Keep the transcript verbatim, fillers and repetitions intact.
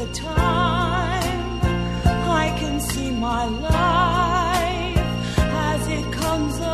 the time I can see my life as it comes